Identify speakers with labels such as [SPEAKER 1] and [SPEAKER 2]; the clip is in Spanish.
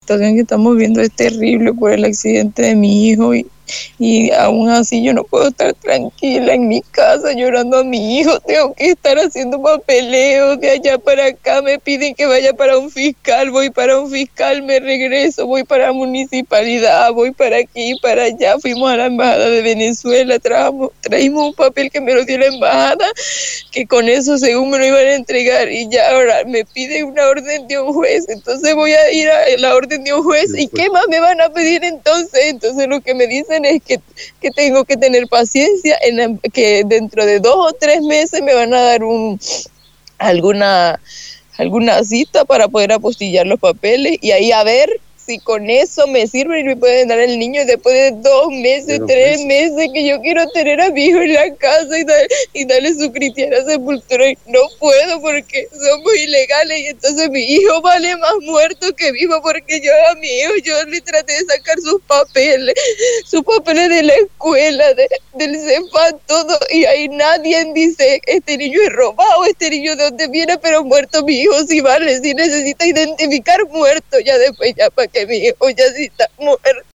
[SPEAKER 1] situación que estamos viendo es terrible por el accidente de mi hijo y aún así yo no puedo estar tranquila en mi casa llorando a mi hijo, tengo que estar haciendo papeleo de allá para acá, me piden que vaya para un fiscal, voy para un fiscal, me regreso, voy para la municipalidad, voy para aquí, para allá, fuimos a la embajada de Venezuela, traímos un papel que me lo dio la embajada, que con eso según me lo iban a entregar y ya ahora me piden una orden de un juez, entonces voy a ir a la orden de un juez y ¿qué más me van a pedir entonces? Entonces lo que me dicen es que tengo que tener paciencia, que dentro de 2 o 3 meses me van a dar alguna cita para poder apostillar los papeles y ahí a ver si con eso me sirve y me pueden dar el niño después de 2 meses, 3 meses que yo quiero tener a mi hijo en la casa y darle su cristiana sepultura. Y no puedo porque somos ilegales y entonces mi hijo vale más muerto que vivo porque yo a mi hijo yo le traté de sacar sus papeles de la escuela, del CEFAN, todo, y ahí nadie dice, este niño es robado, este niño de dónde viene, pero muerto mi hijo sí vale, sí necesita identificar muerto, ya después ya para que mi hijo ya sí está muerto.